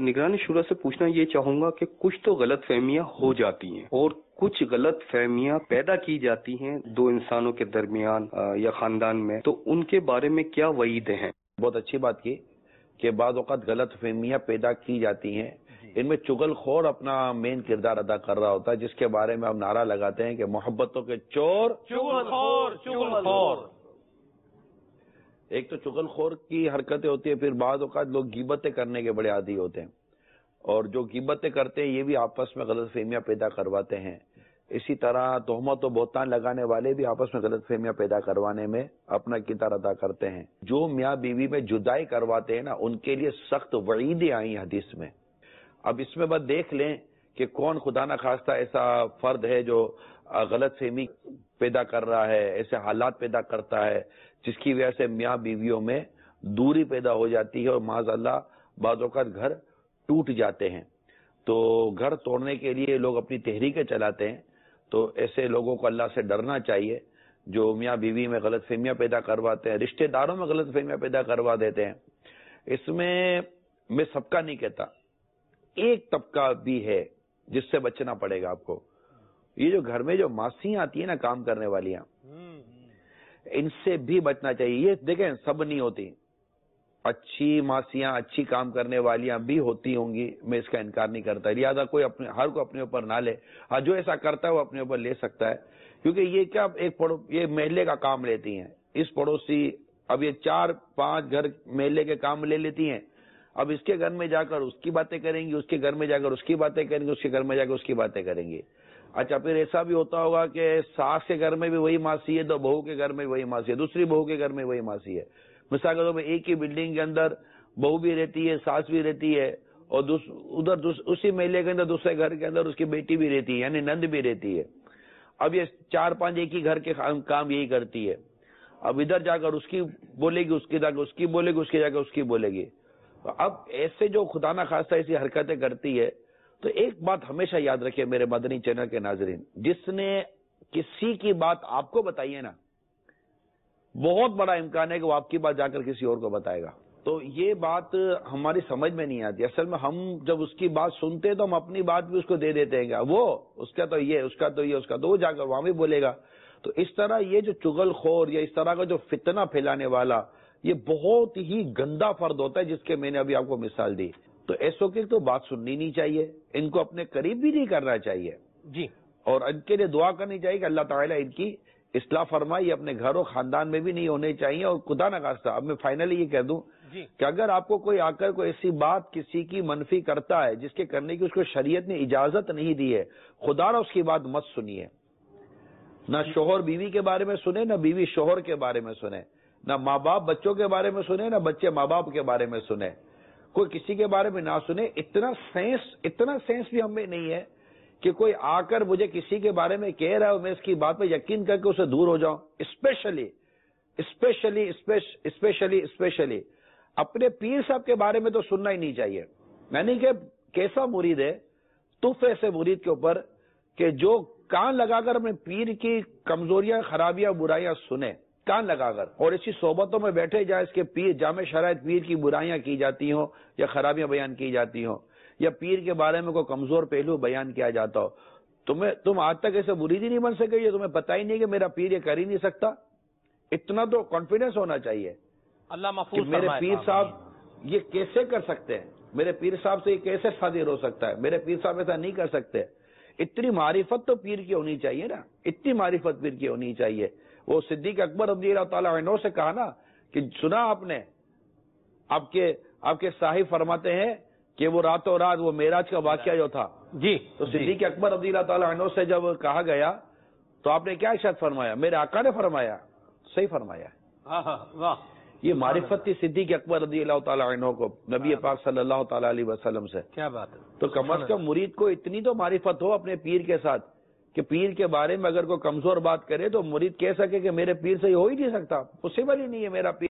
نگرانی شورا سے پوچھنا یہ چاہوں گا کہ کچھ تو غلط فہمیاں ہو جاتی ہیں اور کچھ غلط فہمیاں پیدا کی جاتی ہیں دو انسانوں کے درمیان یا خاندان میں، تو ان کے بارے میں کیا وعیدیں ہیں؟ بہت اچھی بات کی کہ بعض اوقات غلط فہمیاں پیدا کی جاتی ہیں، ان میں چغل خور اپنا مین کردار ادا کر رہا ہوتا ہے، جس کے بارے میں ہم نعرہ لگاتے ہیں کہ محبتوں کے چور چغل خور چغل خور۔ ایک تو چغل خور کی حرکتیں ہوتی ہیں، پھر بعض اوقات لوگ غیبتیں کرنے کے بڑے عادی ہوتے ہیں، اور جو غیبتیں کرتے ہیں یہ بھی آپس میں غلط فہمیاں پیدا کرواتے ہیں۔ اسی طرح تہمت و بہتان لگانے والے بھی آپس میں غلط فہمیاں پیدا کروانے میں اپنا کردار ادا کرتے ہیں۔ جو میاں بیوی میں جدائی کرواتے ہیں نا، ان کے لیے سخت وعیدیں آئی حدیث میں۔ اب اس میں بس دیکھ لیں کہ کون خدا نہ خواستہ ایسا فرد ہے جو غلط فہمی پیدا کر رہا ہے، ایسے حالات پیدا کرتا ہے جس کی وجہ سے میاں بیویوں میں دوری پیدا ہو جاتی ہے اور معاذ اللہ بعض اوقات گھر ٹوٹ جاتے ہیں۔ تو گھر توڑنے کے لیے لوگ اپنی تحریکیں چلاتے ہیں، تو ایسے لوگوں کو اللہ سے ڈرنا چاہیے جو میاں بیوی میں غلط فہمیاں پیدا کرواتے ہیں، رشتہ داروں میں غلط فہمیاں پیدا کروا دیتے ہیں۔ اس میں سب کا نہیں کہتا، ایک طبقہ بھی ہے جس سے بچنا پڑے گا آپ کو۔ یہ جو گھر میں جو ماسیاں آتی ہیں نا، کام کرنے والیاں، ان سے بھی بچنا چاہیے۔ یہ دیکھیں سب نہیں ہوتی، اچھی ماسیاں اچھی کام کرنے والیاں بھی ہوتی ہوں گی، میں اس کا انکار نہیں کرتا، لہٰذا کوئی ہر کو اپنے اوپر نہ لے، ہاں جو ایسا کرتا ہے وہ اپنے اوپر لے سکتا ہے، کیونکہ یہ کیا یہ محلے کا کام لیتی ہیں، اس پڑوسی اب یہ 4-5 گھر محلے کے کام لے لیتی ہیں، اب اس کے گھر میں جا کر اس کی باتیں کریں گی، اس کے گھر میں جا کر اس کی باتیں کریں گی، اس کے گھر میں جا کر اس کی باتیں کریں گی۔ اچھا پھر ایسا بھی ہوتا ہوگا کہ ساس کے گھر میں بھی وہی ماسی ہے، تو بہو کے گھر میں وہی ماسی ہے، دوسری بہو کے گھر میں وہی ماسی ہے۔ مثال کے طور پہ ایک ہی بلڈنگ کے اندر بہو بھی رہتی ہے، ساس بھی رہتی ہے، اور ادھر اسی محلے کے اندر دوسرے گھر کے اندر اس کی بیٹی بھی رہتی ہے، یعنی نند بھی رہتی ہے۔ اب یہ 4-5 ایک ہی گھر کے کام یہی کرتی ہے، اب ادھر جا کر اس کی بولے گی، اس کی جا کر اس کی بولے گی، اس کی جا کر اس کی بولے گی۔ اب ایسے جو خدا نہ خواستہ ایسی حرکتیں کرتی ہے، تو ایک بات ہمیشہ یاد رکھیے میرے مدنی چینل کے ناظرین، جس نے کسی کی بات آپ کو بتائی ہے نا، بہت بڑا امکان ہے کہ وہ آپ کی بات جا کر کسی اور کو بتائے گا۔ تو یہ بات ہماری سمجھ میں نہیں آتی، اصل میں ہم جب اس کی بات سنتے ہیں تو ہم اپنی بات بھی اس کو دے دیتے ہیں، وہ اس کا تو یہ، اس کا تو یہ، اس کا تو وہ جا کر وہاں بھی بولے گا۔ تو اس طرح یہ جو چغل خور یا اس طرح کا جو فتنہ پھیلانے والا، یہ بہت ہی گندا فرد ہوتا ہے، جس کے میں نے ابھی آپ کو مثال دی۔ تو ایسوں کی تو بات سننی نہیں چاہیے، ان کو اپنے قریب بھی نہیں کرنا چاہیے جی، اور ان کے لیے دعا کرنی چاہیے کہ اللہ تعالیٰ ان کی اصلاح فرمائے، اپنے گھر و خاندان میں بھی نہیں ہونے چاہیے۔ اور خدا نہ خواستہ اب میں فائنلی یہ کہہ دوں کہ اگر آپ کو کوئی آ کر کوئی ایسی بات کسی کی منفی کرتا ہے جس کے کرنے کی اس کو شریعت نے اجازت نہیں دی ہے، خدا نہ اس کی بات مت سنیے۔ نہ شوہر بیوی کے بارے میں سنے، نہ بیوی شوہر کے بارے میں سنے، نہ ماں باپ بچوں کے بارے میں سنے، نہ بچے ماں باپ کے بارے میں سنے، کوئی کسی کے بارے میں نہ سنے۔ اتنا سینس بھی ہم میں نہیں ہے کہ کوئی آ کر مجھے کسی کے بارے میں کہہ رہا ہے اور میں اس کی بات پہ یقین کر کے اسے دور ہو جاؤں۔ اسپیشلی اپنے پیر صاحب کے بارے میں تو سننا ہی نہیں چاہیے۔ یعنی کہ کیسا مرید ہے، تف ایسے مرید کے اوپر کہ جو کان لگا کر اپنے پیر کی کمزوریاں، خرابیاں، برائیاں سنے، کان لگا کر، اور اسی صحبتوں میں بیٹھے جائے اس کے پیر جامع شرائط پیر کی برائیاں کی جاتی ہوں یا خرابیاں بیان کی جاتی ہوں، یا پیر کے بارے میں کوئی کمزور پہلو بیان کیا جاتا ہو۔ تم آج تک ایسے مرید ہی نہیں بن سکے، یہ تمہیں پتہ ہی نہیں کہ میرا پیر یہ کر ہی نہیں سکتا۔ اتنا تو کانفیڈنس ہونا چاہیے اللہ محفوظ کہ میرے پیر صاحب یہ کیسے کر سکتے ہیں، میرے پیر صاحب سے یہ کیسے صادر ہو سکتا ہے، میرے پیر صاحب ایسا نہیں کر سکتے۔ اتنی معرفت تو پیر کی ہونی چاہیے نا، اتنی معرفت پیر کی ہونی چاہیے۔ وہ صدیق اکبر رضی اللہ تعالیٰ عنہ سے کہا نا کہ سنا آپ نے، آپ کے صاحب فرماتے ہیں کہ وہ راتوں رات وہ معراج کا واقعہ جو تھا جی، تو صدیق اکبر رضی اللہ تعالیٰ عنہ سے جب کہا گیا تو آپ نے کیا ارشاد فرمایا؟ میرے آقا نے فرمایا، صحیح فرمایا۔ واہ، یہ معرفت تھی صدیق اکبر رضی اللہ تعالیٰ عنہ کو نبی پاک صلی اللہ تعالیٰ علیہ وسلم سے۔ کیا بات ہے۔ تو کم از کم مرید کو اتنی تو معرفت ہو اپنے پیر کے ساتھ کہ پیر کے بارے میں اگر کوئی کمزور بات کرے تو مرید کہہ سکے کہ میرے پیر سے یہ ہو ہی نہیں سکتا، پاسبل ہی نہیں ہے میرا پیر